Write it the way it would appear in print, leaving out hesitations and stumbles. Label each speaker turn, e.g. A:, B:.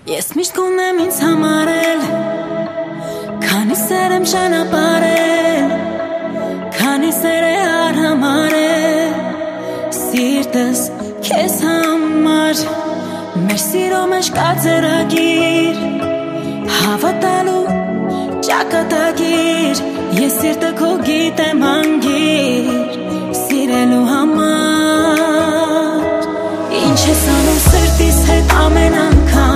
A: Ես միշտ կունեմ ինձ համարել, քանի սեր եմ շանապարել, քանի սեր է արհամարել, սիրտս քեզ համար, մեր սիրո մեջ կա ձեռագիր, հավատալու ճակատագիր, ես սիրտը քո գիտեմ անգիր, սիրելու համար, ինչ ես անում սրտիս հետ ամեն անգամ,